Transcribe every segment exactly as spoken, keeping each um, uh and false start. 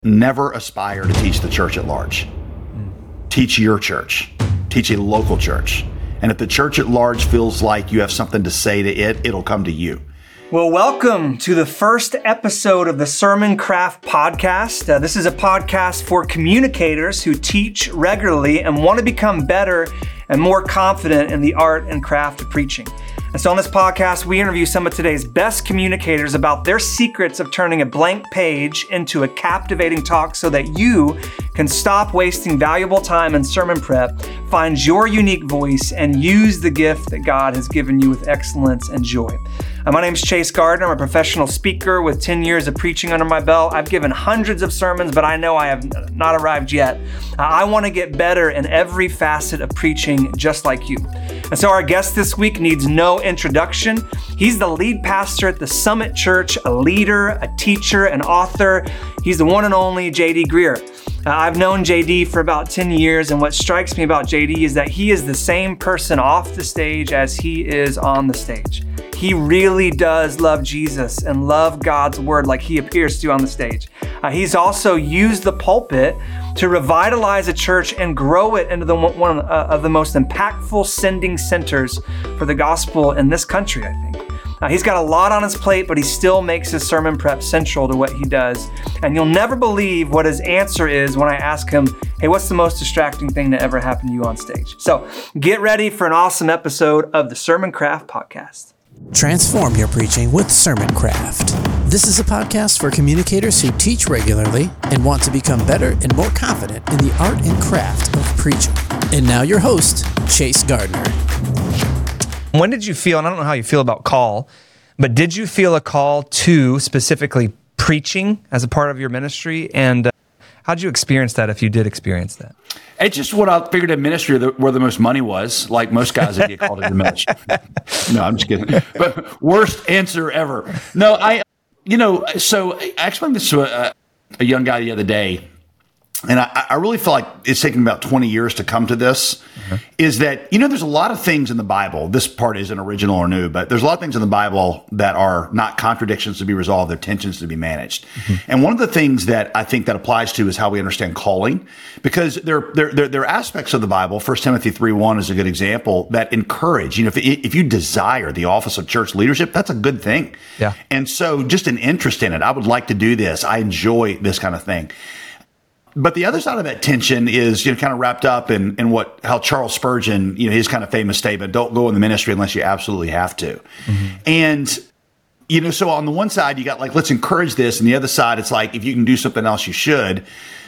Never aspire to teach the church at large. Teach your church. Teach a local church. And if the church at large feels like you have something to say to it, it'll come to you. Well, welcome to the first episode of the Sermon Craft Podcast. Uh, this is a podcast for communicators who teach regularly and want to become better and more confident in the art and craft of preaching. And so on this podcast, we interview some of today's best communicators about their secrets of turning a blank page into a captivating talk so that you can stop wasting valuable time in sermon prep, find your unique voice, and use the gift that God has given you with excellence and joy. Uh, my name is Chase Gardner. I'm a professional speaker with ten years of preaching under my belt. I've given hundreds of sermons, but I know I have not arrived yet. Uh, I want to get better in every facet of preaching just like you. And so our guest this week needs no introduction. He's the lead pastor at the Summit Church, a leader, a teacher, an author. He's the one and only J D Greear. Uh, I've known J D for about ten years, and what strikes me about J D is that he is the same person off the stage as he is on the stage. He really does love Jesus and love God's word like he appears to on the stage. Uh, he's also used the pulpit to revitalize a church and grow it into the, one of the most impactful sending centers for the gospel in this country, I think. Uh, he's got a lot on his plate, but he still makes his sermon prep central to what he does. And you'll never believe what his answer is when I ask him, hey, what's the most distracting thing that ever happened to you on stage? So get ready for an awesome episode of the Sermon Craft Podcast. Transform your preaching with Sermon Craft. This is a podcast for communicators who teach regularly and want to become better and more confident in the art and craft of preaching. And now your host, Chase Gardner. When did you feel, and I don't know how you feel about call, but did you feel a call to specifically preaching as a part of your ministry? And uh, how did you experience that, if you did experience that? It's just what I figured in ministry, where the most money was, like most guys that get called into ministry. No, I'm just kidding. But worst answer ever. No, I, you know, so I explained this to a, a young guy the other day, and I, I really feel like it's taken about twenty years to come to this, mm-hmm. is that, you know, there's a lot of things in the Bible. This part isn't original or new, but there's a lot of things in the Bible that are not contradictions to be resolved. They're tensions to be managed. Mm-hmm. And one of the things that I think that applies to is how we understand calling, because there, there, there, there are aspects of the Bible. First Timothy three one is a good example that encourage, you know, if, if you desire the office of church leadership, that's a good thing. Yeah. And so just an interest in it. I would like to do this. I enjoy this kind of thing. But the other side of that tension is, you know, kind of wrapped up in, in what, how Charles Spurgeon, you know, his kind of famous statement, don't go in the ministry unless you absolutely have to. Mm-hmm. And, you know, so on the one side, you got like, let's encourage this. And the other side, it's like, if you can do something else, you should.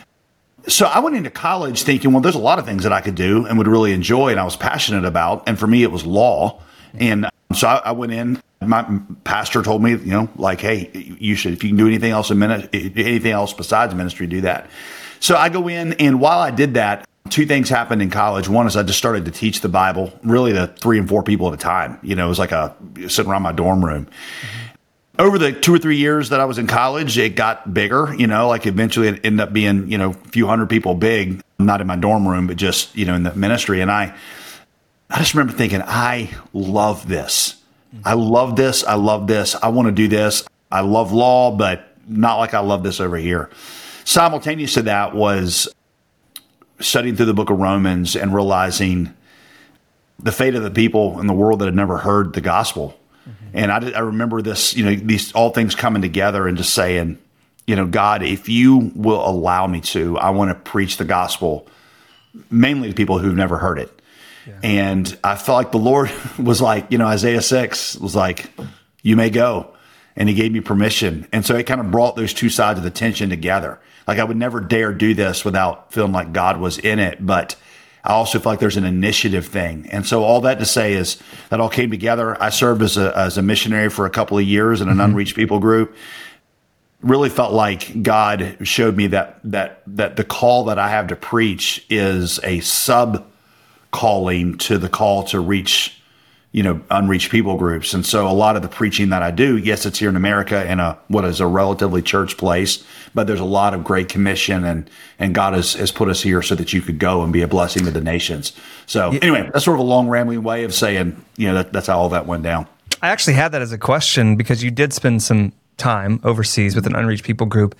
So I went into college thinking, well, there's a lot of things that I could do and would really enjoy and I was passionate about. And for me, it was law. And so I, I went in. My pastor told me, you know, like, hey, you should, if you can do anything else in ministry, anything else besides ministry, do that. So I go in, and while I did that, two things happened in college. One is I just started to teach the Bible, really to three and four people at a time. You know, it was like a sitting around my dorm room. Mm-hmm. Over the two or three years that I was in college, it got bigger. You know, like eventually it ended up being, you know, a few hundred people big, not in my dorm room, but just, you know, in the ministry. And I, I just remember thinking, I love this. Mm-hmm. I love this. I love this. I want to do this. I love law, but not like I love this over here. Simultaneous to that was studying through the book of Romans and realizing the fate of the people in the world that had never heard the gospel. Mm-hmm. And I, I remember this, you know, these all things coming together and just saying, you know, God, if you will allow me to, I want to preach the gospel mainly to people who've never heard it. Yeah. And I felt like the Lord was like, you know, Isaiah six was like, you may go. And he gave me permission. And so it kind of brought those two sides of the tension together. Like I would never dare do this without feeling like God was in it. But I also feel like there's an initiative thing. And so all that to say is that all came together. I served as a, as a missionary for a couple of years in an mm-hmm. unreached people group. Really felt like God showed me that, that, that the call that I have to preach is a sub calling to the call to reach, you know, unreached people groups. And so a lot of the preaching that I do, yes, it's here in America in a, what is a relatively church place, but there's a lot of great commission and, and God has, has put us here so that you could go and be a blessing to the nations. So yeah. Anyway, that's sort of a long rambling way of saying, you know, that, that's how all that went down. I actually had that as a question because you did spend some time overseas with an unreached people group.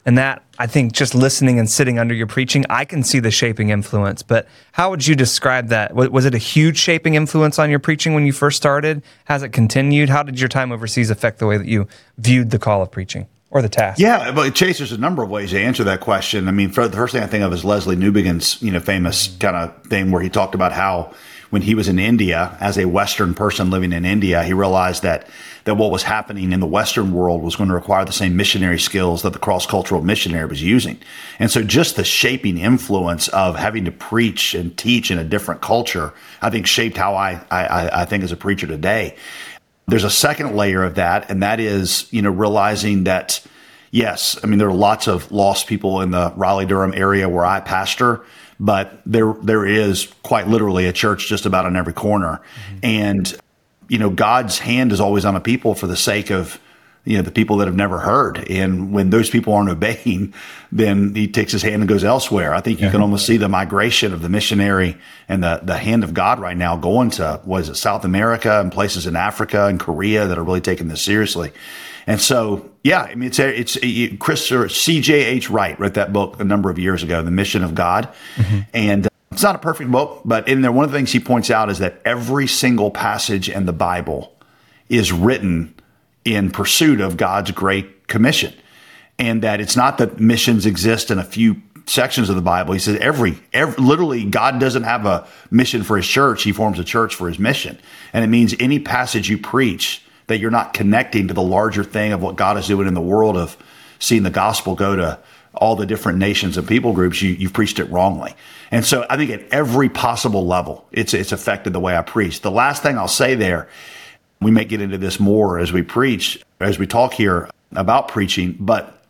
And that, I think, just listening and sitting under your preaching, I can see the shaping influence. But how would you describe that? Was it a huge shaping influence on your preaching when you first started? Has it continued? How did your time overseas affect the way that you viewed the call of preaching or the task? Yeah, but Chase, there's a number of ways to answer that question. I mean, for the first thing I think of is Leslie Newbegin's, you know, famous kind of thing where he talked about how when he was in India, as a Western person living in India, he realized that that what was happening in the Western world was going to require the same missionary skills that the cross-cultural missionary was using. And so just the shaping influence of having to preach and teach in a different culture, I think shaped how I, I, I think as a preacher today. There's a second layer of that, and that is, you know, realizing that, yes, I mean, there are lots of lost people in the Raleigh-Durham area where I pastor, but there there is quite literally a church just about on every corner. Mm-hmm. And you know, God's hand is always on a people for the sake of, you know, the people that have never heard. And when those people aren't obeying, then he takes his hand and goes elsewhere. I think you yeah. can almost see the migration of the missionary and the, the hand of God right now going to, what is it, South America and places in Africa and Korea that are really taking this seriously. And so, yeah, I mean, it's, it's it, Chris or C J H Wright wrote that book a number of years ago, The Mission of God. Mm-hmm. And it's not a perfect book, but in there, one of the things he points out is that every single passage in the Bible is written in pursuit of God's great commission, and that it's not that missions exist in a few sections of the Bible. He says every, every literally, God doesn't have a mission for his church. He forms a church for his mission. And it means any passage you preach that you're not connecting to the larger thing of what God is doing in the world of seeing the gospel go to all the different nations and people groups, you, you've preached it wrongly. And so I think at every possible level, it's it's affected the way I preach. The last thing I'll say there, we may get into this more as we preach, as we talk here about preaching, but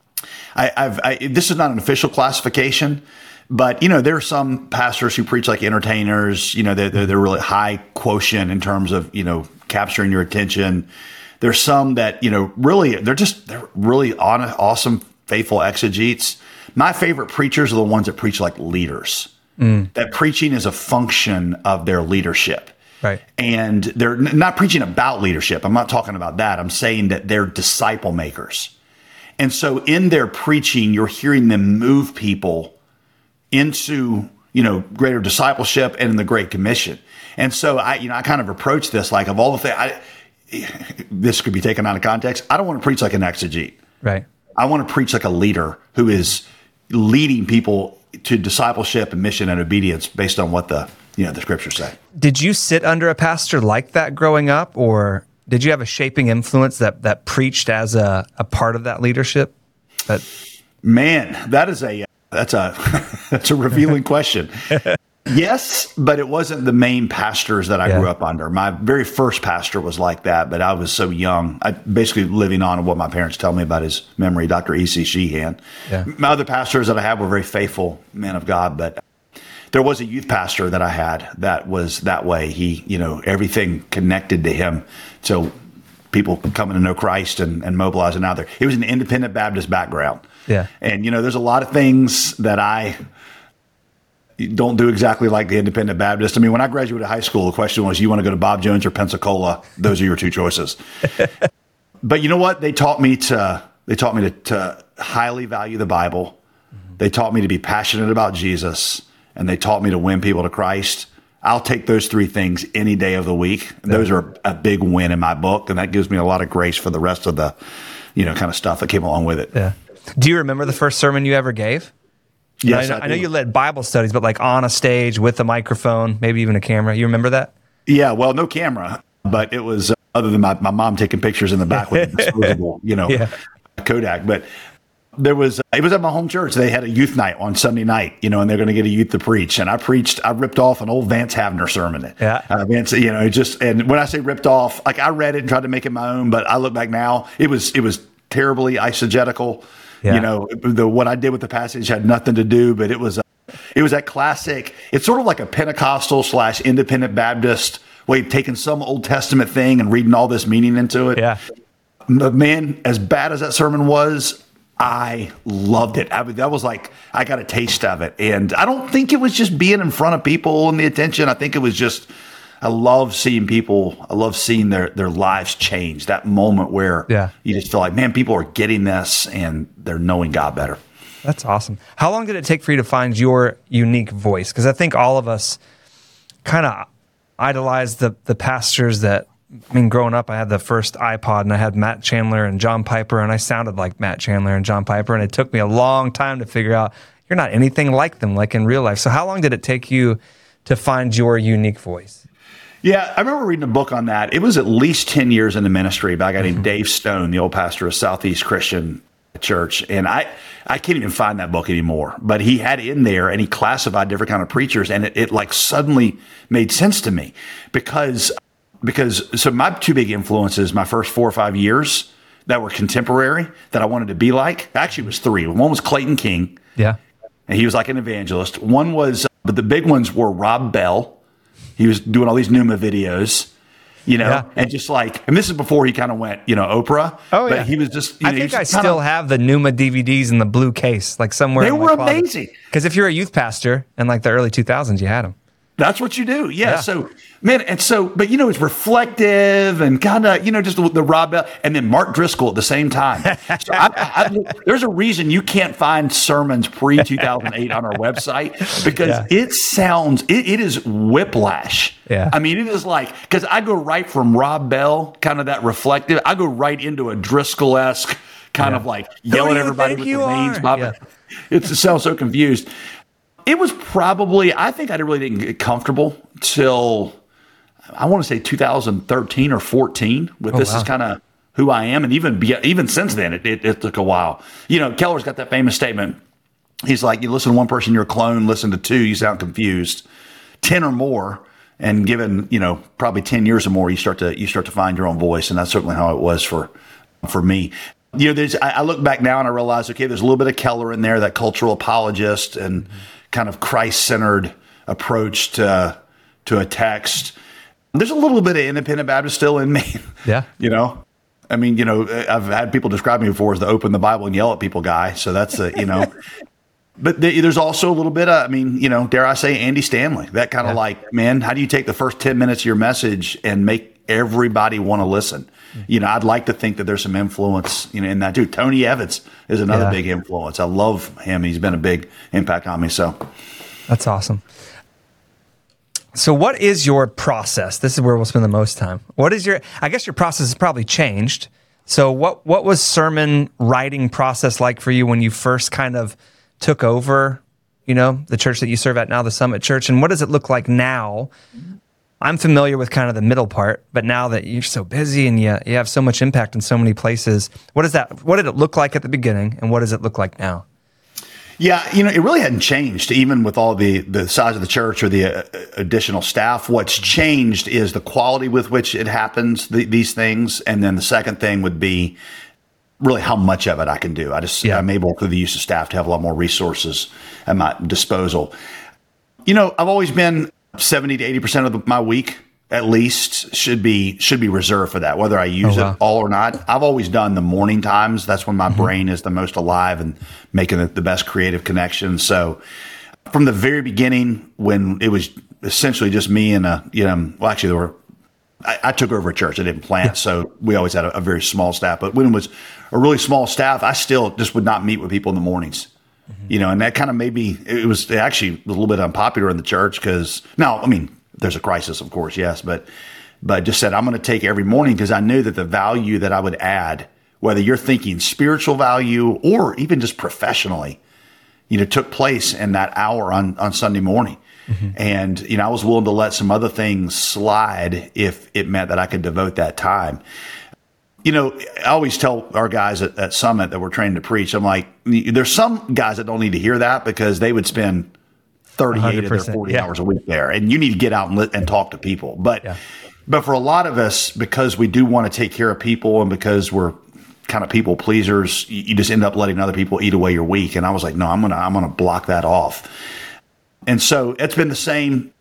I, I've I, this is not an official classification, but you know there are some pastors who preach like entertainers. You know they're they're, they're really high quotient in terms of you know capturing your attention. There's some that you know really they're just they're really on, awesome, faithful exegetes. My favorite preachers are the ones that preach like leaders. Mm. That preaching is a function of their leadership. Right. And they're n- not preaching about leadership. I'm not talking about that. I'm saying that they're disciple makers. And so in their preaching, you're hearing them move people into, you know, greater discipleship and in the Great Commission. And so I, you know, I kind of approach this like of all the things, I, this could be taken out of context. I don't want to preach like an exegete. Right. I want to preach like a leader who is leading people to discipleship and mission and obedience based on what the, you know, the scriptures say. Did you sit under a pastor like that growing up, or did you have a shaping influence that, that preached as a, a part of that leadership? That... Man, that is a, that's a, that's a revealing question. Yes, but it wasn't the main pastors that I yeah. grew up under. My very first pastor was like that, but I was so young. I basically living on what my parents tell me about his memory, Doctor E C Sheehan. Yeah. My other pastors that I had were very faithful men of God, but there was a youth pastor that I had that was that way. He, you know, everything connected to him. So people coming to know Christ and, and mobilizing out there. It was an independent Baptist background. Yeah. And, you know, there's a lot of things that I don't do exactly like the independent Baptist. I mean, when I graduated high school, the question was, you want to go to Bob Jones or Pensacola? Those are your two choices. But you know what? They taught me to, they taught me to, to highly value the Bible. Mm-hmm. They taught me to be passionate about Jesus, and they taught me to win people to Christ. I'll take those three things any day of the week. Yeah. Those are a big win in my book. And that gives me a lot of grace for the rest of the, you know, kind of stuff that came along with it. Yeah. Do you remember the first sermon you ever gave? Yes, I know, I, I know you led Bible studies, but like on a stage with a microphone, maybe even a camera. You remember that? Yeah, well, no camera, but it was uh, other than my, my mom taking pictures in the back with a disposable, you know, yeah. Kodak. But there was, uh, it was at my home church. They had a youth night on Sunday night, you know, and they're going to get a youth to preach. And I preached, I ripped off an old Vance Havner sermon. Yeah. Uh, Vance, you know, it just, and when I say ripped off, like I read it and tried to make it my own, but I look back now, it was, it was terribly eisegetical. Yeah. You know, the what I did with the passage had nothing to do, but it was a, it was that classic. It's sort of like a Pentecostal slash independent Baptist way of taking some Old Testament thing and reading all this meaning into it. Yeah. Man, as bad as that sermon was, I loved it. I mean, that was like I got a taste of it, and I don't think it was just being in front of people and the attention. I think it was just I love seeing people, I love seeing their, their lives change. That moment where yeah. you just feel like, man, people are getting this and they're knowing God better. That's awesome. How long did it take for you to find your unique voice? Because I think all of us kind of idolize the the pastors that, I mean, growing up, I had the first iPod and I had Matt Chandler and John Piper, and I sounded like Matt Chandler and John Piper, and it took me a long time to figure out you're not anything like them, like in real life. So how long did it take you to find your unique voice? Yeah, I remember reading a book on that. It was at least ten years in the ministry by a guy named mm-hmm. Dave Stone, the old pastor of Southeast Christian Church. And I, I can't even find that book anymore, but he had in there and he classified different kind of preachers. And it, it like suddenly made sense to me because, because so my two big influences, my first four or five years that were contemporary that I wanted to be like, actually it was three. One was Clayton King. Yeah. And he was like an evangelist. One was, but the big ones were Rob Bell. He was doing all these Numa videos. You know, yeah. and just like, and this is before he kind of went, you know, Oprah. Oh, yeah. But he was just, you I know, think I kinda, still have the Numa D V Ds in the blue case, like somewhere. They in were my amazing. Because if you're a youth pastor in like the early two thousands, you had them. That's what you do. Yeah. yeah. So, man, and so, but you know, it's reflective and kind of, you know, just the, the Rob Bell and then Mark Driscoll at the same time. So I, I, there's a reason you can't find sermons pre two thousand eight on our website because yeah. it sounds, it, it is whiplash. Yeah. I mean, it is like, because I go right from Rob Bell, kind of that reflective, I go right into a Driscoll-esque kind yeah. of like yelling at everybody with the names. Yeah. It sounds so confused. It was probably, I think I really didn't get comfortable till, I want to say two thousand thirteen or fourteen with oh, this wow. is kind of who I am. And even even since then, it, it, it took a while. You know, Keller's got that famous statement. He's like, you listen to one person, you're a clone. Listen to two, you sound confused. ten or more. And given, you know, probably ten years or more, you start to you start to find your own voice. And that's certainly how it was for for me. You know, there's I, I look back now and I realize, okay, there's a little bit of Keller in there, that cultural apologist and kind of Christ-centered approach to to a text. There's a little bit of independent Baptist still in me. Yeah. You know, I mean, you know, I've had people describe me before as the open the Bible and yell at people guy. So that's a, you know, but there's also a little bit of, I mean, you know, dare I say Andy Stanley, that kind of yeah. like, man, how do you take the first ten minutes of your message and make everybody want to listen? Mm-hmm. You know, I'd like to think that there's some influence, you know, in that too. Tony Evans is another yeah. big influence. I love him. He's been a big impact on me. So that's awesome. So what is your process? This is where we'll spend the most time. What is your, I guess your process has probably changed. So what, what was sermon writing process like for you when you first kind of took over, you know, the church that you serve at now, the Summit Church, and what does it look like now? I'm familiar with kind of the middle part, but now that you're so busy and you, you have so much impact in so many places, what is that? What did it look like at the beginning, and what does it look like now? Yeah, you know, it really hadn't changed, even with all the, the size of the church or the uh, additional staff. What's changed is the quality with which it happens, the, these things. And then the second thing would be really how much of it I can do. I just, yeah. I'm able, through the use of staff, to have a lot more resources at my disposal. You know, I've always been seventy to eighty percent of the, my week, at least, should be should be reserved for that, whether I use oh, wow. it all or not. I've always done the morning times. That's when my mm-hmm. brain is the most alive and making the, the best creative connections. So from the very beginning, when it was essentially just me and a, you know, well, actually there were, I, I took over a church. I didn't plant, yeah. so we always had a, a very small staff. But when it was a really small staff, I still just would not meet with people in the mornings. Mm-hmm. You know, and that kind of made me, it was it actually was a little bit unpopular in the church because, now, I mean, there's a crisis, of course, yes, but but just said I'm going to take every morning because I knew that the value that I would add, whether you're thinking spiritual value or even just professionally, you know, took place in that hour on, on Sunday morning. Mm-hmm. And, you know, I was willing to let some other things slide if it meant that I could devote that time. You know, I always tell our guys at, at Summit that we're trained to preach, I'm like, there's some guys that don't need to hear that because they would spend thirty-eight of their forty yeah. hours a week there. And you need to get out and, li- and talk to people. But yeah. but for a lot of us, because we do want to take care of people and because we're kind of people pleasers, you, you just end up letting other people eat away your week. And I was like, no, I'm going to I'm going to block that off. And so it's been the same.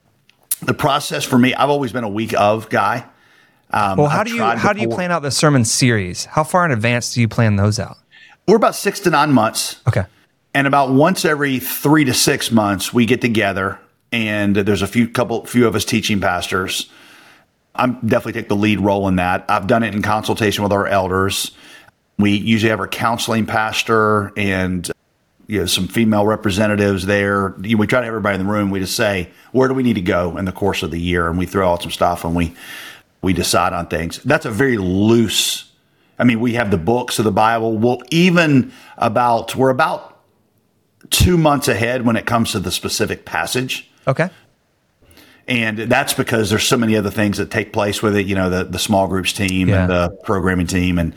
The process for me, I've always been a week of guy. Um, well, how I've do you how before. do you plan out the sermon series? How far in advance do you plan those out? We're about six to nine months. Okay. And about once every three to six months, we get together and there's a few couple few of us teaching pastors. I'm definitely take the lead role in that. I've done it in consultation with our elders. We usually have our counseling pastor and you know some female representatives there. We try to have everybody in the room. We just say, where do we need to go in the course of the year? And we throw out some stuff and we we decide on things. That's a very loose, I mean, we have the books of the Bible. We'll even about, we're about two months ahead when it comes to the specific passage. Okay. And that's because there's so many other things that take place with it, you know, the, the small groups team Yeah. and the programming team. And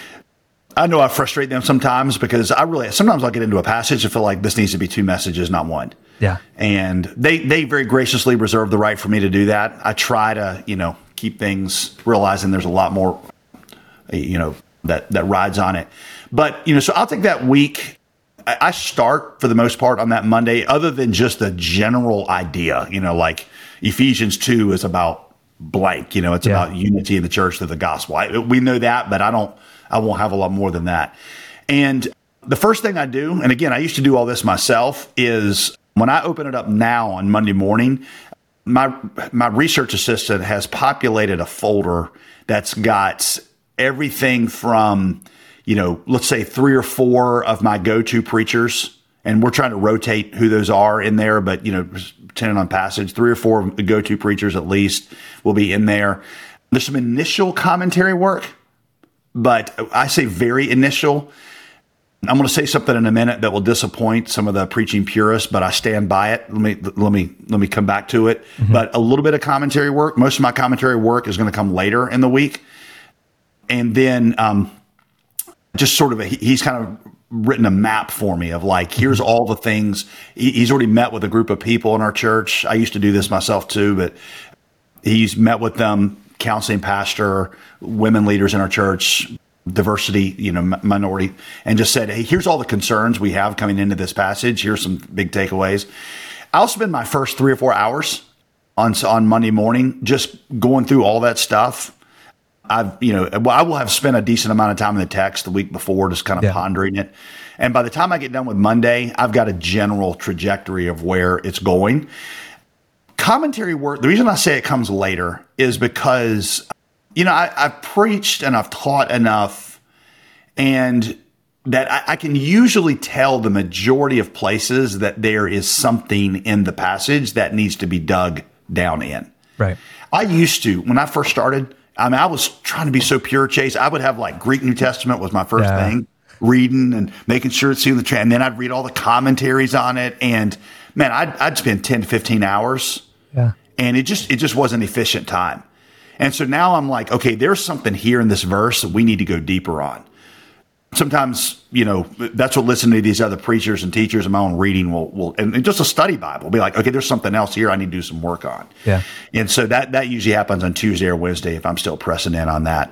I know I frustrate them sometimes because I really, sometimes I'll get into a passage and feel like this needs to be two messages, not one. Yeah. And they, they very graciously reserve the right for me to do that. I try to, you know, keep things, realizing there's a lot more, you know, that, that rides on it. But, you know, so I'll take that week. I start for the most part on that Monday, other than just the general idea, you know, like Ephesians two is about blank, you know, it's Yeah. about unity in the church through the gospel. I, we know that, but I don't, I won't have a lot more than that. And the first thing I do, and again, I used to do all this myself, is when I open it up now on Monday morning, my, my research assistant has populated a folder that's got everything from, you know, let's say three or four of my go-to preachers, and we're trying to rotate who those are in there, but, you know, depending on passage, three or four of the go-to preachers at least will be in there. There's some initial commentary work, but I say very initial. I'm going to say something in a minute that will disappoint some of the preaching purists, but I stand by it. Let me, let me, let me come back to it. Mm-hmm. But a little bit of commentary work. Most of my commentary work is going to come later in the week. And then, um, just sort of, a, he's kind of written a map for me of like, here's all the things. He's already met with a group of people in our church. I used to do this myself too, but he's met with them, counseling pastor, women leaders in our church, diversity, you know, minority, and just said, hey, here's all the concerns we have coming into this passage. Here's some big takeaways. I'll spend my first three or four hours on, on Monday morning just going through all that stuff. I've, you know, well, I will have spent a decent amount of time in the text the week before, just kind of Yeah. pondering it. And by the time I get done with Monday, I've got a general trajectory of where it's going. Commentary work, the reason I say it comes later is because, you know, I, I've preached and I've taught enough, and that I, I can usually tell the majority of places that there is something in the passage that needs to be dug down in. Right. I used to, when I first started, I mean, I was trying to be so pure, Chase. I would have like Greek New Testament was my first Yeah. thing, reading and making sure it's in the trend. And then I'd read all the commentaries on it. And man, I'd, I'd spend ten to fifteen hours. Yeah. And it just, it just wasn't efficient time. And so now I'm like, okay, there's something here in this verse that we need to go deeper on. Sometimes, you know, that's what listening to these other preachers and teachers and my own reading will, will and, and just a study Bible, be like, okay, there's something else here I need to do some work on. Yeah. And so that, that usually happens on Tuesday or Wednesday if I'm still pressing in on that.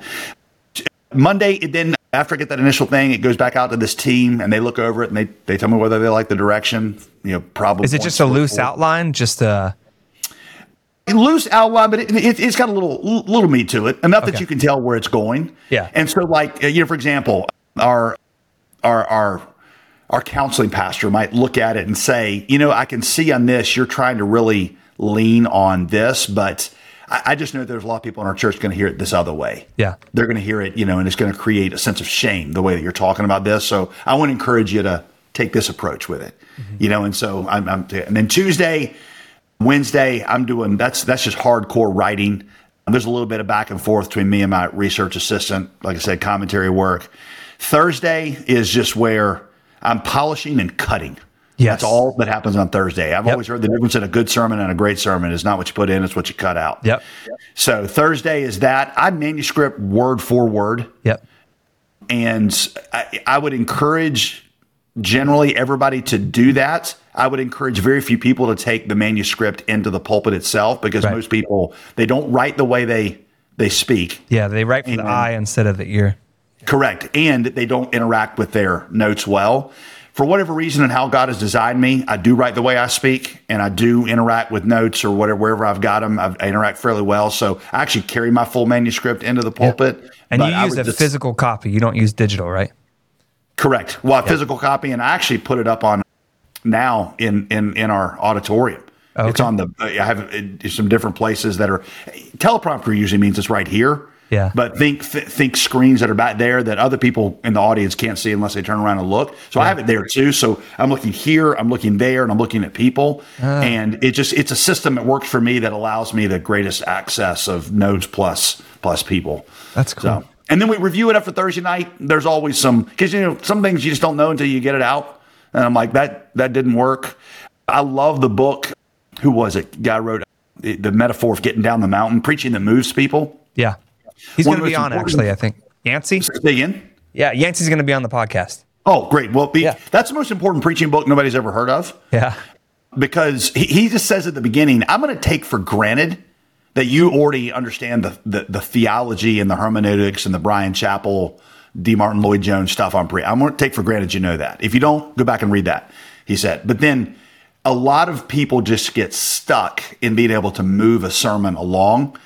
Monday, then after I get that initial thing, it goes back out to this team and they look over it and they, they tell me whether they like the direction, you know, probably. Is it just a loose outline? Just a loose outline, but it, it, it's got a little, little meat to it, enough Okay. that you can tell where it's going. Yeah. And so like, you know, for example, our, our, our, our counseling pastor might look at it and say, you know, I can see on this, you're trying to really lean on this, but I, I just know there's a lot of people in our church going to hear it this other way. Yeah. They're going to hear it, you know, and it's going to create a sense of shame the way that you're talking about this. So I want to encourage you to take this approach with it, mm-hmm. you know, and so I'm, I'm, and then Tuesday, Wednesday, I'm doing, that's, that's just hardcore writing. There's a little bit of back and forth between me and my research assistant, like I said, commentary work. Thursday is just where I'm polishing and cutting. Yes. That's all that happens on Thursday. I've Yep. always heard the difference in a good sermon and a great sermon is not what you put in, it's what you cut out. Yep. So Thursday is that. I manuscript word for word. Yep. And I, I would encourage generally everybody to do that. I would encourage very few people to take the manuscript into the pulpit itself because Right. most people, they don't write the way they, they speak. Yeah. They write for the Amen. eye instead of the ear. Correct. And they don't interact with their notes well. For whatever reason and how God has designed me, I do write the way I speak, and I do interact with notes or whatever, wherever I've got them. I interact fairly well. So I actually carry my full manuscript into the pulpit. And but you I use would a just- physical copy. You don't use digital, right? Correct. Well, a physical copy, and I actually put it up on now in, in, in our auditorium. Okay. It's on the, I have uh, some different places that are, teleprompter usually means it's right here. Yeah. But think th- think screens that are back there that other people in the audience can't see unless they turn around and look. So yeah. I have it there too. So I'm looking here, I'm looking there, and I'm looking at people. Uh. And it just it's a system that works for me that allows me the greatest access of nodes plus plus people. That's cool. So, and then we review it after Thursday night. There's always some, because you know some things you just don't know until you get it out. And I'm like, that that didn't work. I love the book. Who was it? Guy wrote the, the metaphor of getting down the mountain, preaching that moves people. Yeah. He's going to be on, actually, I think. Yancey? Say again? Yeah, Yancey's going to be on the podcast. Oh, great. Well, be, yeah. that's the most important preaching book nobody's ever heard of. Yeah. Because he, he just says at the beginning, I'm going to take for granted that you already understand the, the, the theology and the hermeneutics and the Brian Chappell, D. Martin Lloyd-Jones stuff on pre. I'm going to take for granted you know that. If you don't, go back and read that, he said. But then a lot of people just get stuck in being able to move a sermon along.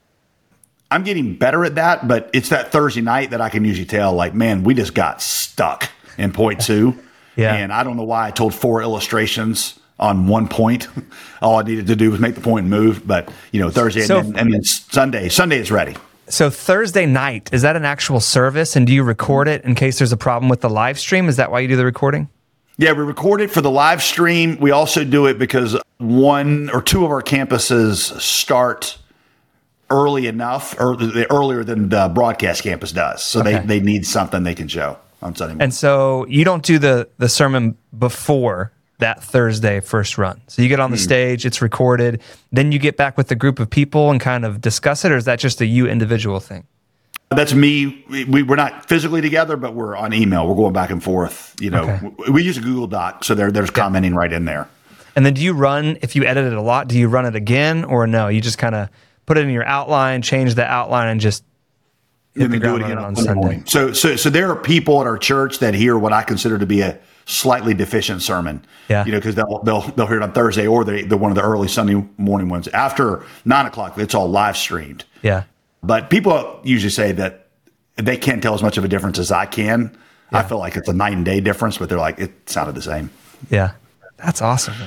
I'm getting better at that, but it's that Thursday night that I can usually tell, like, man, we just got stuck in point two. Yeah. And I don't know why I told four illustrations on one point. All I needed to do was make the point and move. But, you know, Thursday so, and, then, and then Sunday, Sunday is ready. So Thursday night, is that an actual service? And do you record it in case there's a problem with the live stream? Is that why you do the recording? Yeah, we record it for the live stream. We also do it because one or two of our campuses start early enough, or earlier than the broadcast campus does. So okay. they, they need something they can show on Sunday morning. And so you don't do the, the sermon before that Thursday first run. So you get on the mm. stage, it's recorded, then you get back with a group of people and kind of discuss it, or is that just a you individual thing? That's me. We, we're not physically together, but we're on email. We're going back and forth. You know, okay. we, we use a Google Doc, so there, there's commenting yeah. right in there. And then do you run, if you edit it a lot, do you run it again, or no? You just kind of put it in your outline, change the outline, and just hit the ground running on Sunday. Morning. So, so, so there are people at our church that hear what I consider to be a slightly deficient sermon. Yeah. You know, because they'll they'll they'll hear it on Thursday or the the one of the early Sunday morning ones after nine o'clock. It's all live streamed. Yeah. But people usually say that they can't tell as much of a difference as I can. Yeah. I feel like it's a night and day difference, but they're like, it sounded the same. Yeah, that's awesome.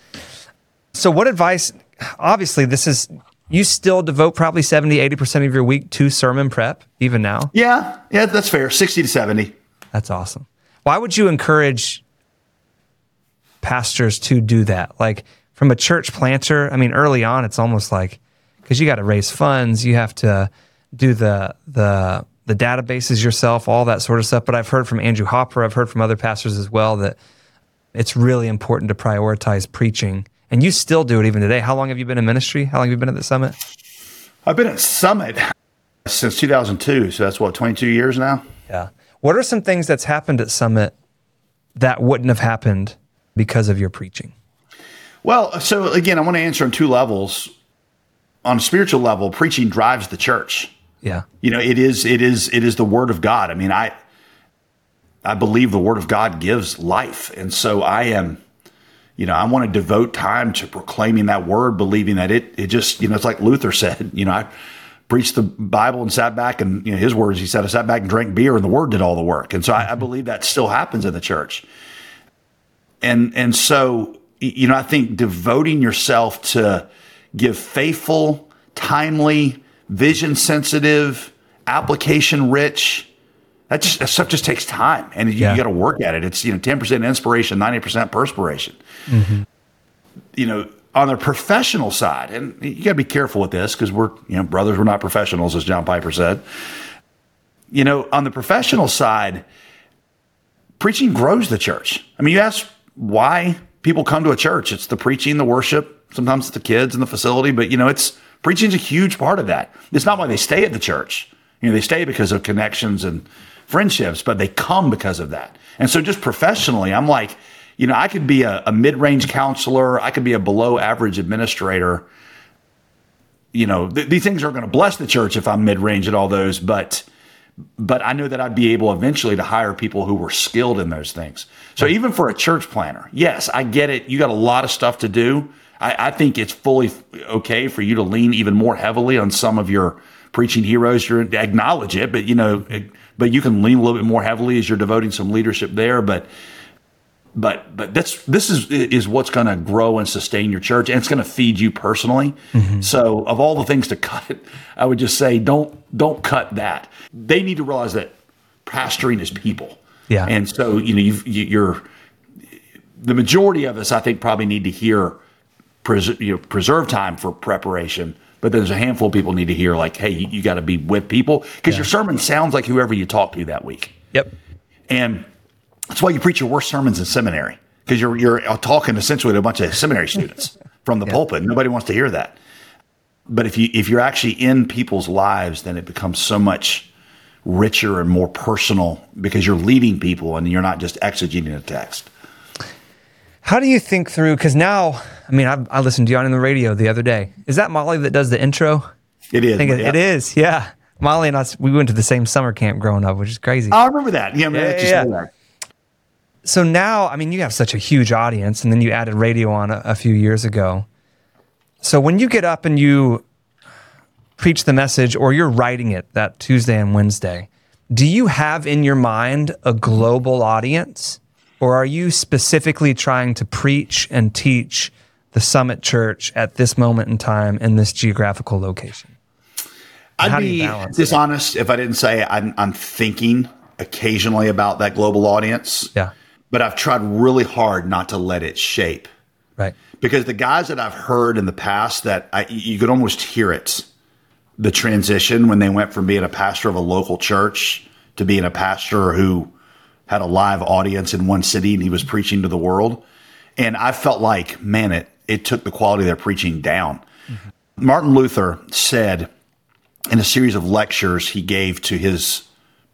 So, what advice? Obviously, this is. You still devote probably seventy, eighty percent of your week to sermon prep, even now? Yeah, yeah, that's fair. sixty to seventy. That's awesome. Why would you encourage pastors to do that? Like, from a church planter, I mean, early on, it's almost like, because you got to raise funds, you have to do the the the databases yourself, all that sort of stuff. But I've heard from Andrew Hopper, I've heard from other pastors as well, that it's really important to prioritize preaching. And you still do it even today. How long have you been in ministry? How long have you been at the Summit? I've been at Summit since two thousand two. So that's what, twenty-two years now? Yeah. What are some things that's happened at Summit that wouldn't have happened because of your preaching? Well, so again, I want to answer on two levels. On a spiritual level, preaching drives the church. Yeah. You know, it is, it is, it is the word of God. I mean, I, I believe the word of God gives life. And so I am, You know, I want to devote time to proclaiming that word, believing that it, it just, you know, it's like Luther said, you know, I preached the Bible and sat back and, you know, his words, he said, I sat back and drank beer and the word did all the work. And so I, I believe that still happens in the church. And, and so, you know, I think devoting yourself to give faithful, timely, vision sensitive, application rich, That just that stuff just takes time, and you, yeah. you got to work at it. It's you know ten percent inspiration, ninety percent perspiration. Mm-hmm. You know, on the professional side, and you got to be careful with this because we're you know brothers, we're not professionals, as John Piper said. You know, on the professional side, preaching grows the church. I mean, you ask why people come to a church. It's the preaching, the worship. Sometimes it's the kids and the facility, but you know, it's preaching is a huge part of that. It's not why they stay at the church. You know, they stay because of connections and friendships, but they come because of that. And so just professionally, I'm like, you know, I could be a, a mid-range counselor. I could be a below average administrator. You know, th- these things aren't going to bless the church if I'm mid-range at all those, but, but I know that I'd be able eventually to hire people who were skilled in those things. So even for a church planner, yes, I get it. You got a lot of stuff to do. I, I think it's fully okay for you to lean even more heavily on some of your preaching heroes. You acknowledge it, but you know, it, but you can lean a little bit more heavily as you're devoting some leadership there. But, But but that's this is is what's going to grow and sustain your church, and it's going to feed you personally. Mm-hmm. So of all the things to cut, I would just say don't don't cut that. They need to realize that pastoring is people. Yeah. And so you know you've, you, you're the majority of us, I think, probably need to hear pres- you know, preserve time for preparation. But there's a handful of people need to hear like, hey, you, you got to be with people because yeah. your sermon sounds like whoever you talk to that week. Yep. And that's why you preach your worst sermons in seminary, because you're you're talking essentially to a bunch of seminary students from the yeah. pulpit. Nobody wants to hear that. But if you if you're actually in people's lives, then it becomes so much richer and more personal because you're leading people and you're not just exegeting a text. How do you think through? Because now, I mean, I, I listened to you on the radio the other day. Is that Molly that does the intro? It is. I think it, yeah. it is. Yeah, Molly and us. We went to the same summer camp growing up, which is crazy. I remember that. Yeah, man, yeah, yeah, yeah. So now, I mean, you have such a huge audience, and then you added radio on a, a few years ago. So when you get up and you preach the message, or you're writing it that Tuesday and Wednesday, do you have in your mind a global audience, or are you specifically trying to preach and teach the Summit Church at this moment in time in this geographical location? And I'd be dishonest that? if I didn't say I'm, I'm thinking occasionally about that global audience. Yeah. But I've tried really hard not to let it shape. Right. Because the guys that I've heard in the past that I, you could almost hear it, the transition when they went from being a pastor of a local church to being a pastor who had a live audience in one city and he was preaching to the world. And I felt like, man, it, it took the quality of their preaching down. Mm-hmm. Martin Luther said in a series of lectures he gave to his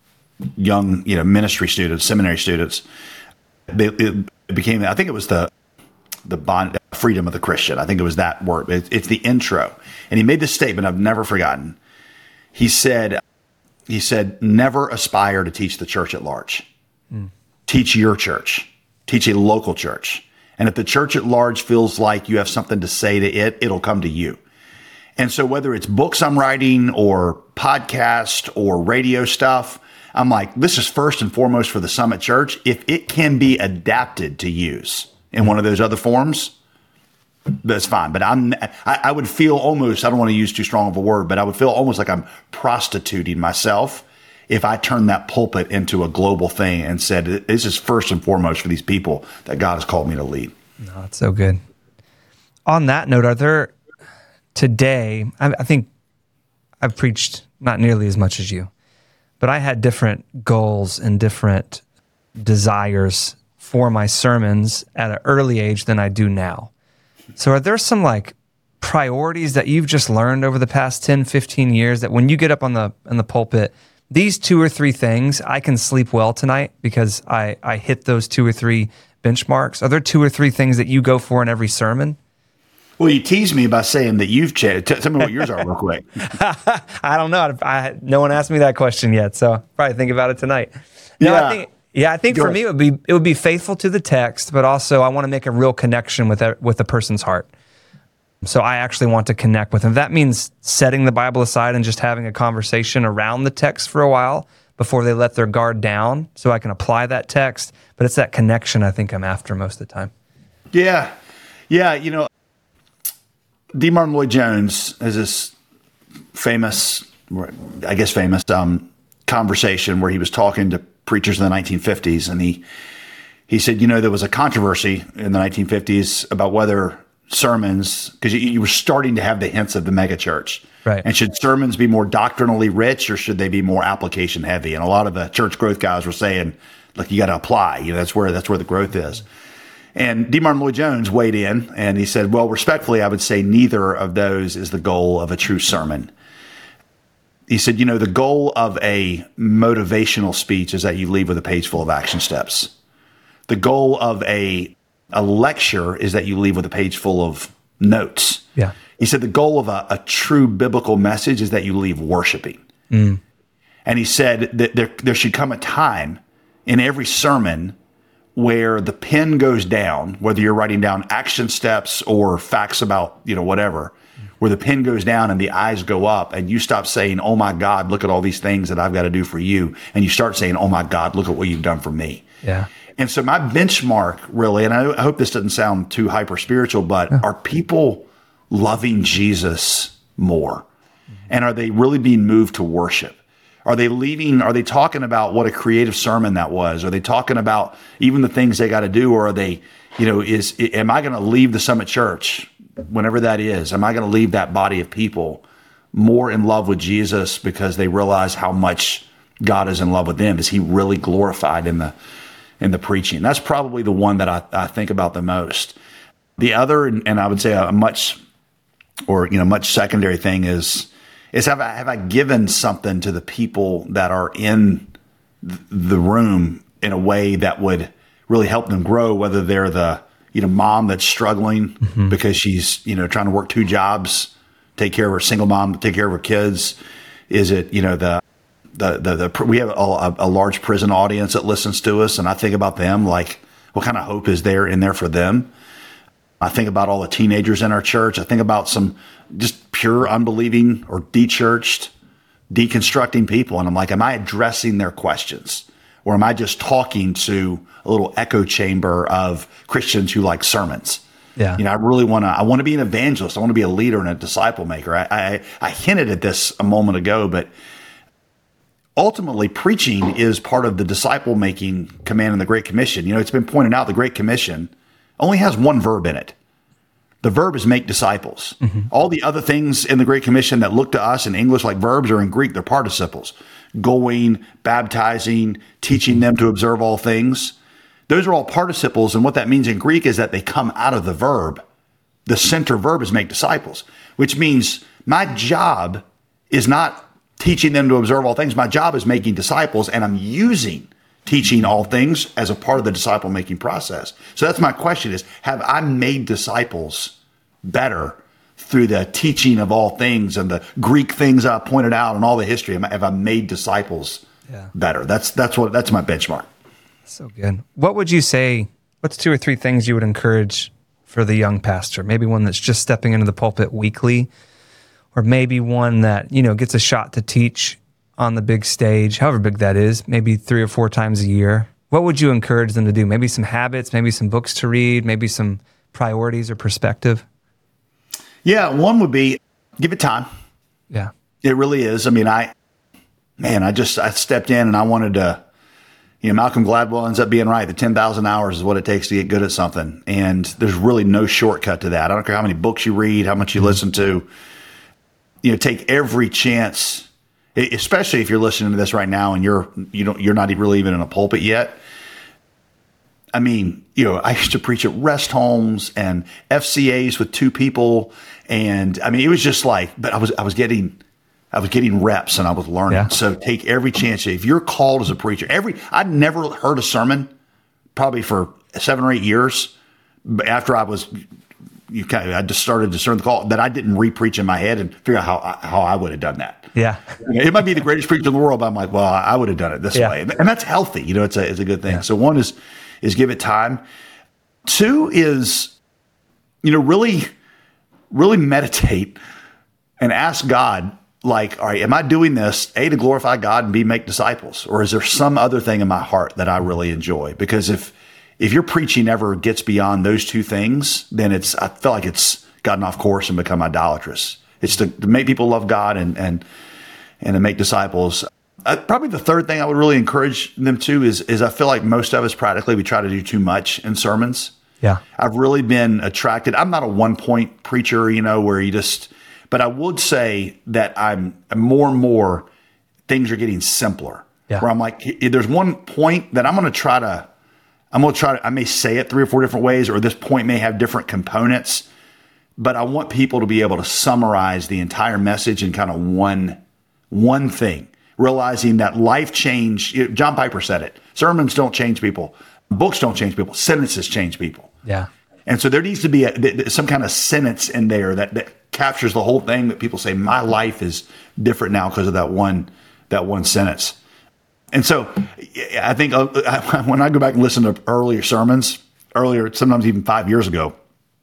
young, you know, ministry students, seminary students, They, it became, I think it was the the bond, freedom of the Christian. I think it was that word. It, it's the intro. And he made this statement I've never forgotten. He said, he said, never aspire to teach the church at large. Mm. Teach your church. Teach a local church. And if the church at large feels like you have something to say to it, it'll come to you. And so whether it's books I'm writing or podcast or radio stuff, I'm like, this is first and foremost for the Summit Church. If it can be adapted to use in one of those other forms, that's fine. But I'm, I, I would feel almost, I don't want to use too strong of a word, but I would feel almost like I'm prostituting myself if I turned that pulpit into a global thing and said, this is first and foremost for these people that God has called me to lead. No, that's so good. On that note, are there today, I, I think I've preached not nearly as much as you, but I had different goals and different desires for my sermons at an early age than I do now. So are there some like priorities that you've just learned over the past ten, fifteen years that when you get up on the in the pulpit, these two or three things, I can sleep well tonight because I, I hit those two or three benchmarks? Are there two or three things that you go for in every sermon? Well, you tease me by saying that you've checked. Tell me what yours are real quick. I don't know. I, I, no one asked me that question yet, so I'll probably think about it tonight. No, yeah. I think, yeah, I think Go for ahead. me it would be it would be faithful to the text, but also I want to make a real connection with a, with a person's heart. So I actually want to connect with them. That means setting the Bible aside and just having a conversation around the text for a while before they let their guard down, so I can apply that text. But it's that connection I think I'm after most of the time. Yeah, yeah, you know. D. Martin Lloyd-Jones has this famous, I guess famous, um, conversation where he was talking to preachers in the nineteen fifties, and he he said, you know, there was a controversy in the nineteen fifties about whether sermons, because you, you were starting to have the hints of the megachurch, right? And should sermons be more doctrinally rich or should they be more application heavy? And a lot of the church growth guys were saying, look, you got to apply. You know, that's where that's where the growth is. And D. Martin Lloyd-Jones weighed in and he said, well, respectfully, I would say neither of those is the goal of a true sermon. He said, you know, the goal of a motivational speech is that you leave with a page full of action steps. The goal of a, a lecture is that you leave with a page full of notes. Yeah. He said the goal of a, a true biblical message is that you leave worshiping. Mm. And he said that there, there should come a time in every sermon where the pen goes down, whether you're writing down action steps or facts about, you know, whatever, where the pen goes down and the eyes go up and you stop saying, oh my God, look at all these things that I've got to do for you. And you start saying, oh my God, look at what you've done for me. Yeah. And so my benchmark really, and I, I hope this doesn't sound too hyper spiritual, but yeah. are people loving Jesus more? And are they really being moved to worship? Are they leaving? Are they talking about what a creative sermon that was? Are they talking about even the things they got to do? Or are they, you know, is, am I going to leave the Summit Church, whenever that is? Am I going to leave that body of people more in love with Jesus because they realize how much God is in love with them? Is he really glorified in the in the preaching? That's probably the one that I, I think about the most. The other, and, and I would say a much, or you know, much secondary thing is, is have I have I given something to the people that are in the room in a way that would really help them grow, whether they're the, you know, mom that's struggling mm-hmm. because she's, you know, trying to work two jobs, take care of her single mom, take care of her kids. Is it, you know, the, the, the, the we have a, a large prison audience that listens to us. And I think about them, like, what kind of hope is there in there for them? I think about all the teenagers in our church. I think about some just pure unbelieving or de-churched, deconstructing people. And I'm like, am I addressing their questions? Or am I just talking to a little echo chamber of Christians who like sermons? Yeah. You know, I really want to, I want to be an evangelist. I want to be a leader and a disciple maker. I, I, I hinted at this a moment ago, but ultimately preaching is part of the disciple making command in the Great Commission. You know, it's been pointed out the Great Commission only has one verb in it. The verb is make disciples. Mm-hmm. All the other things in the Great Commission that look to us in English like verbs or in Greek, they're participles. Going, baptizing, teaching them to observe all things. Those are all participles. And what that means in Greek is that they come out of the verb. The center verb is make disciples, which means my job is not teaching them to observe all things. My job is making disciples, and I'm using teaching all things as a part of the disciple making process. So that's my question is, have I made disciples better through the teaching of all things and the Greek things I pointed out and all the history? Have I made disciples yeah. better? That's, that's what, that's my benchmark. So good. What would you say, what's two or three things you would encourage for the young pastor? Maybe one that's just stepping into the pulpit weekly, or maybe one that, you know, gets a shot to teach on the big stage, however big that is, maybe three or four times a year. What would you encourage them to do? Maybe some habits, maybe some books to read, maybe some priorities or perspective? Yeah, one would be give it time. Yeah. It really is. I mean, I, man, I just, I stepped in and I wanted to, you know, Malcolm Gladwell ends up being right. The ten thousand hours is what it takes to get good at something. And there's really no shortcut to that. I don't care how many books you read, how much you mm-hmm. listen to, you know, take every chance, especially if you're listening to this right now and you're, you don't, you're not really even in a pulpit yet. I mean, you know, I used to preach at rest homes and F C As with two people. And I mean, it was just like, but I was, I was getting, I was getting reps and I was learning. Yeah. So take every chance. If you're called as a preacher, every, I'd never heard a sermon probably for seven or eight years. But after I was, you kind of, I just started to discern the call that I didn't re-preach in my head and figure out how, how I would have done that. Yeah. It might be the greatest preacher in the world, but I'm like, well, I would have done it this yeah. way. And that's healthy. You know, it's a, it's a good thing. Yeah. So one is, is give it time. Two is, you know, really, really meditate and ask God, like, all right, am I doing this, A, to glorify God and B, make disciples? Or is there some other thing in my heart that I really enjoy? Because if, if your preaching ever gets beyond those two things, then it's, I feel like it's gotten off course and become idolatrous. It's to, to make people love God and, and, and to make disciples. Uh, probably the third thing I would really encourage them to is, is I feel like most of us practically, we try to do too much in sermons. Yeah. I've really been attracted. I'm not a one point preacher, you know, where you just, but I would say that I'm more and more things are getting simpler yeah. where I'm like, there's one point that I'm going to try to, I'm going to try to, I may say it three or four different ways, or this point may have different components, but I want people to be able to summarize the entire message in kind of one, one thing, realizing that life change. John Piper said it. Sermons don't change people. Books don't change people. Sentences change people. Yeah. And so there needs to be a, some kind of sentence in there that, that captures the whole thing, that people say, my life is different now because of that one, that one sentence. And so I think uh, when I go back and listen to earlier sermons, earlier, sometimes even five years ago,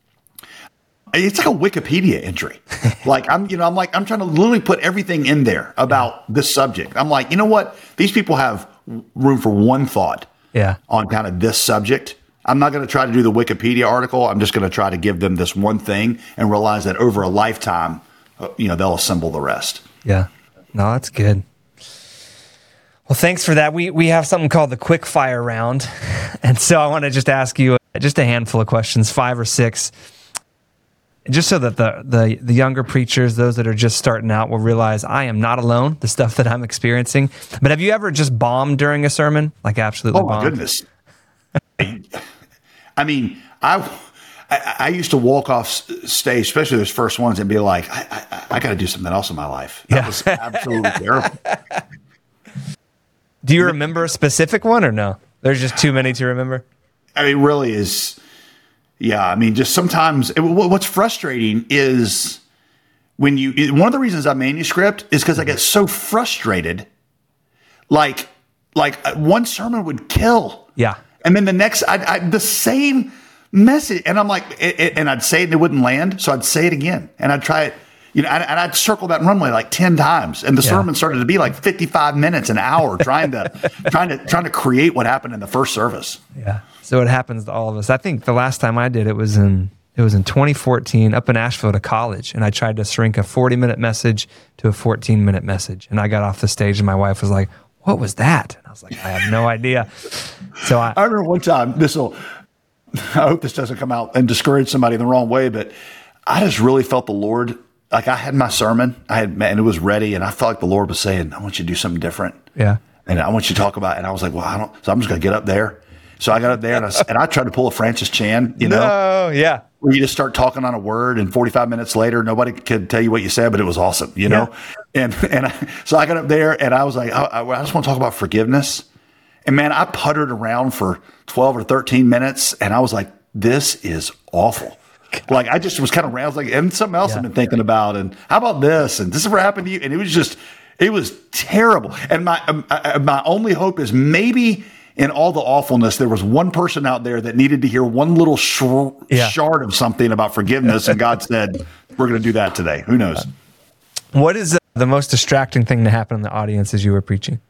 it's like a Wikipedia entry. Like I'm, you know, I'm like, I'm trying to literally put everything in there about this subject. I'm like, you know what? These people have room for one thought. yeah. on kind of this subject. I'm not going to try to do the Wikipedia article. I'm just going to try to give them this one thing and realize that over a lifetime, uh, you know, they'll assemble the rest. Yeah. No, that's good. Well, thanks for that. We we have something called the quick fire round. And so I want to just ask you just a handful of questions, five or six, just so that the, the, the younger preachers, those that are just starting out, will realize I am not alone, the stuff that I'm experiencing. But have you ever just bombed during a sermon? Like absolutely oh, bombed? Oh, my goodness. I mean, I, I I used to walk off stage, especially those first ones, and be like, I I, I got to do something else in my life. That yeah. was absolutely terrible. Do you remember a specific one or no? There's just too many to remember. I mean, it really is. Yeah, I mean, just sometimes it, what's frustrating is when you. One of the reasons I manuscript is because I get so frustrated. Like, like one sermon would kill. Yeah. And then the next, I, I, the same message, and I'm like, it, it, and I'd say it and it wouldn't land, so I'd say it again, and I'd try it, you know, and, and I'd circle that runway like ten times, and the yeah. sermon started to be like fifty-five minutes, an hour, trying to, trying to, trying to create what happened in the first service. Yeah. So it happens to all of us. I think the last time I did it was in it was in twenty fourteen up in Asheville to college, and I tried to shrink a forty minute message to a fourteen minute message, and I got off the stage, and my wife was like, "What was that?" And I was like, "I have no idea." So I, I remember one time, this will, I hope this doesn't come out and discourage somebody the wrong way, but I just really felt the Lord, like I had my sermon, I had, and it was ready, and I felt like the Lord was saying, I want you to do something different. Yeah. And I want you to talk about it. And I was like, well, I don't, so I'm just going to get up there. So I got up there and I, and I tried to pull a Francis Chan, you know? No, yeah. Where you just start talking on a word, and forty-five minutes later, nobody could tell you what you said, but it was awesome, you know? Yeah. And and I, so I got up there and I was like, I, I just want to talk about forgiveness. And man, I puttered around for twelve or thirteen minutes, and I was like, this is awful. God. Like I just was kind of around, like, and something else yeah. I've been thinking about, and how about this? And this ever happened to you? And it was just, it was terrible. And my um, I, my only hope is maybe in all the awfulness, there was one person out there that needed to hear one little sh- yeah. shard of something about forgiveness, and God said, we're going to do that today. Who knows? What is the most distracting thing to happen in the audience as you were preaching?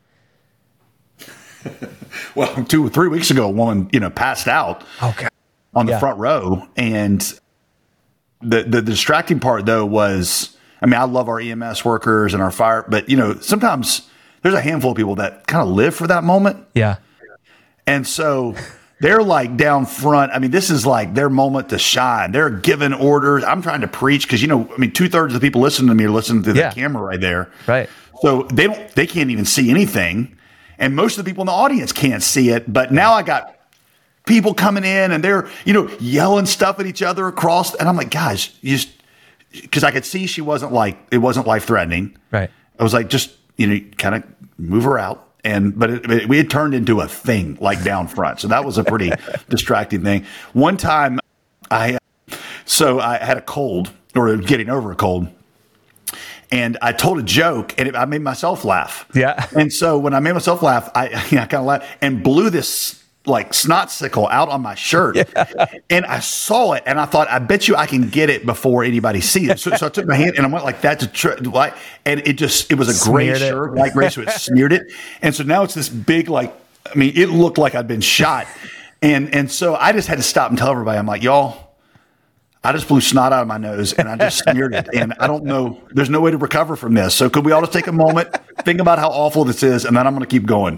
Well, two or three weeks ago, a woman, you know, passed out okay. on the yeah. front row. And the, the distracting part, though, was, I mean, I love our E M S workers and our fire, but, you know, sometimes there's a handful of people that kind of live for that moment. Yeah. And so they're like down front. I mean, this is like their moment to shine. They're giving orders. I'm trying to preach because, you know, I mean, two thirds of the people listening to me are listening to yeah. the camera right there. Right. So they don't, they can't even see anything. And most of the people in the audience can't see it. But now I got people coming in and they're, you know, yelling stuff at each other across. And I'm like, guys, you just, because I could see she wasn't like, it wasn't life threatening. Right. I was like, just, you know, kind of move her out. And, but it, it, we had turned into a thing like down front. So that was a pretty distracting thing. One time I, so I had a cold or getting over a cold. And I told a joke, and it, I made myself laugh. Yeah. And so when I made myself laugh, I, I kind of laughed and blew this like snot sickle out on my shirt. Yeah. And I saw it, and I thought, I bet you I can get it before anybody sees it. So, so I took my hand and I went like that to try, like, and it just it was a Smeared gray it. shirt, light gray, so it smeared it. And so now it's this big like, I mean, it looked like I'd been shot. And and so I just had to stop and tell everybody, I'm like, y'all, I just blew snot out of my nose and I just smeared it. And I don't know, there's no way to recover from this. So could we all just take a moment, think about how awful this is, and then I'm going to keep going.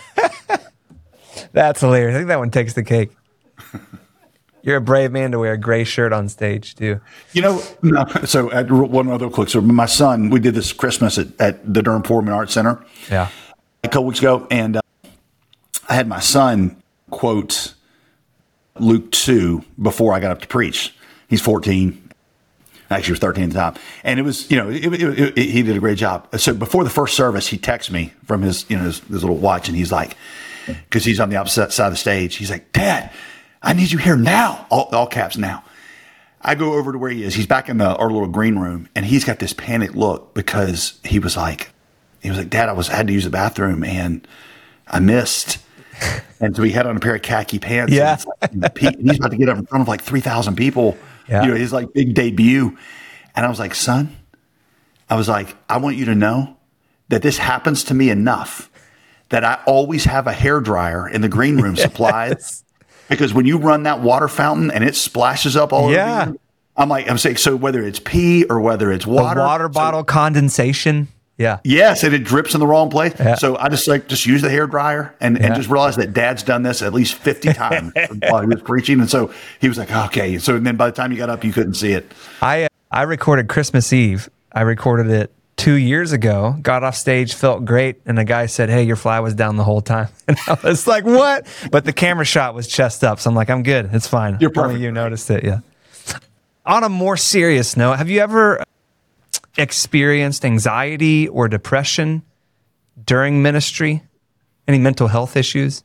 That's hilarious. I think that one takes the cake. You're a brave man to wear a gray shirt on stage too. You know, no, so uh, one other quick. So my son, we did this Christmas at, at the Durham Foreman Art Center. Yeah. A couple weeks ago. And uh, I had my son quote Luke two before I got up to preach. He's fourteen. Actually, he was thirteen at the time. And it was, you know, it, it, it, it, he did a great job. So before the first service, he texts me from his, you know, his, his little watch. And he's like, because he's on the opposite side of the stage. He's like, Dad, I need you here now. All, all caps now. I go over to where he is. He's back in the, our little green room. And he's got this panicked look because he was like, he was like, Dad, I was I had to use the bathroom and I missed. And so he had on a pair of khaki pants. Yeah. And he's about to get up in front of like three thousand people. Yeah. You know, his like big debut. And I was like, son, I was like, I want you to know that this happens to me enough that I always have a hairdryer in the green room supplied. Yes. Because when you run that water fountain and it splashes up all yeah. over you, I'm like, I'm saying, so whether it's pee or whether it's water. The water bottle so, condensation. Yeah. Yes, and it drips in the wrong place. Yeah. So I just like just use the hairdryer and, yeah. and just realize that Dad's done this at least fifty times while he was preaching. And so he was like, okay. So then by the time you got up, you couldn't see it. I I recorded Christmas Eve. I recorded it two years ago, got off stage, felt great. And the guy said, hey, your fly was down the whole time. And I was like, what? But the camera shot was chest up. So I'm like, I'm good. It's fine. You're perfect. Only you noticed it. Yeah. On a more serious note, have you ever experienced anxiety or depression during ministry? Any mental health issues?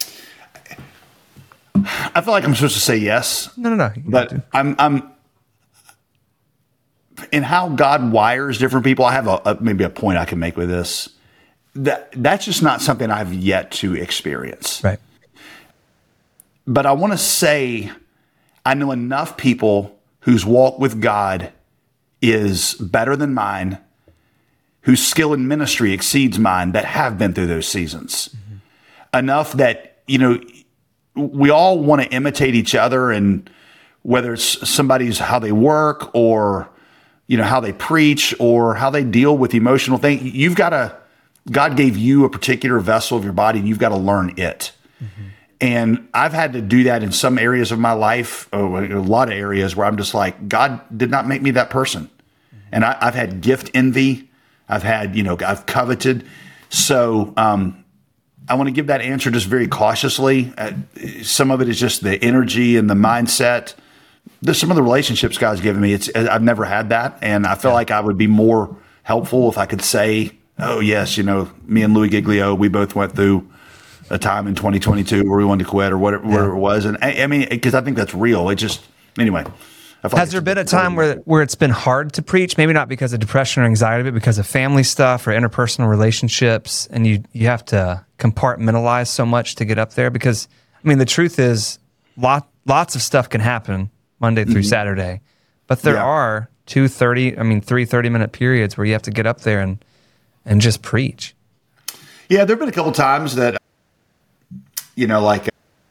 I feel like I'm supposed to say yes. No, no, no. But I'm, I'm, in how God wires different people, I have a, a maybe a point I can make with this. That that's just not something I've yet to experience. Right. But I want to say, I know enough people whose walk with God is better than mine, whose skill in ministry exceeds mine, that have been through those seasons. Mm-hmm. Enough that, you know, we all want to imitate each other, and whether it's somebody's how they work or, you know, how they preach or how they deal with emotional things, you've got to, God gave you a particular vessel of your body and you've got to learn it. Mm-hmm. And I've had to do that in some areas of my life, a lot of areas where I'm just like, God did not make me that person. And I, I've had gift envy. I've had, you know, I've coveted. So um, I want to give that answer just very cautiously. Uh, some of it is just the energy and the mindset. There's some of the relationships God's given me. It's I've never had that. And I feel yeah. like I would be more helpful if I could say, oh, yes, you know, me and Louis Giglio, we both went through a time in twenty twenty-two where we wanted to quit or whatever, yeah. whatever it was. And I, I mean, because I think that's real. It just, anyway. Has like there been a time where, where it's been hard to preach? Maybe not because of depression or anxiety, but because of family stuff or interpersonal relationships, and you, you have to compartmentalize so much to get up there? Because, I mean, the truth is lot, lots of stuff can happen Monday through mm-hmm. Saturday, but there yeah. are two thirty, I mean, three thirty-minute periods where you have to get up there and, and just preach. Yeah, there have been a couple times that, you know, like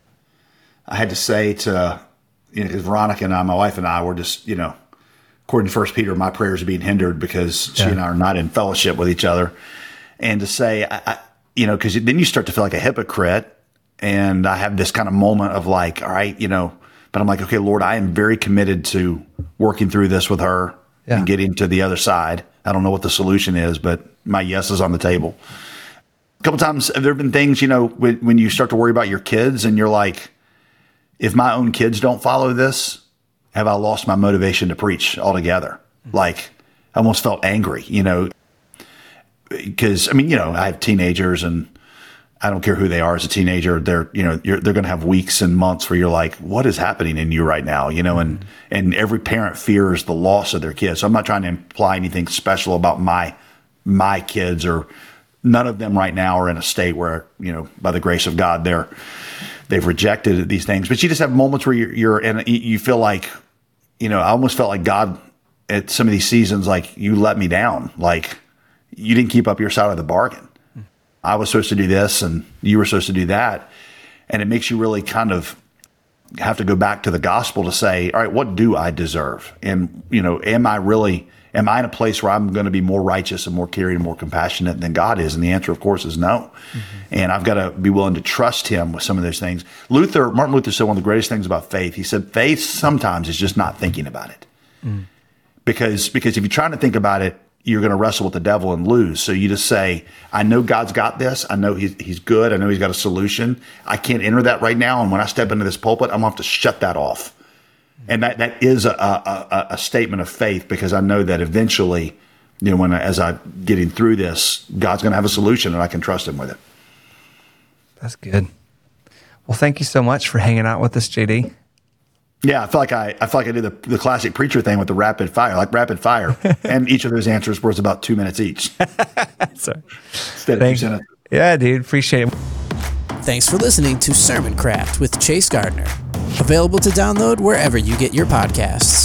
I had to say to, you know, because Veronica and I, my wife and I were just, you know, according to First Peter, my prayers are being hindered because yeah. she and I are not in fellowship with each other. And to say, I, I, you know, because then you start to feel like a hypocrite. And I have this kind of moment of like, all right, you know, but I'm like, okay, Lord, I am very committed to working through this with her yeah. and getting to the other side. I don't know what the solution is, but my yes is on the table. A couple times there have been things, you know, when, when you start to worry about your kids and you're like, if my own kids don't follow this, have I lost my motivation to preach altogether? Mm-hmm. Like I almost felt angry, you know, because I mean, you know, I have teenagers and I don't care who they are as a teenager. They're, you know, you're, they're going to have weeks and months where you're like, what is happening in you right now? You know, and, mm-hmm. and every parent fears the loss of their kids. So I'm not trying to imply anything special about my, my kids, or none of them right now are in a state where, you know, by the grace of God, they're, they've rejected these things, but you just have moments where you're, you're and you feel like, you know, I almost felt like God at some of these seasons, like you let me down. Like you didn't keep up your side of the bargain. I was supposed to do this and you were supposed to do that. And it makes you really kind of have to go back to the gospel to say, all right, what do I deserve? And, you know, am I really, am I in a place where I'm going to be more righteous and more caring and more compassionate than God is? And the answer, of course, is no. Mm-hmm. And I've got to be willing to trust him with some of those things. Luther, Martin Luther said one of the greatest things about faith. He said, faith sometimes is just not thinking about it. Mm. Because, because if you're trying to think about it, you're going to wrestle with the devil and lose. So you just say, I know God's got this. I know he's, he's good. I know he's got a solution. I can't enter that right now. And when I step into this pulpit, I'm going to have to shut that off. And that, that is a, a, a statement of faith, because I know that eventually, you know, when I, as I'm getting through this, God's going to have a solution and I can trust him with it. That's good. Well, thank you so much for hanging out with us, J D. Yeah, I feel like I, I feel like I did the, the classic preacher thing with the rapid fire, like rapid fire. And each of those answers was about two minutes each. Sorry. Instead of two sentences. Yeah, dude. Appreciate it. Thanks for listening to Sermon Craft with Chase Gardner. Available to download wherever you get your podcasts.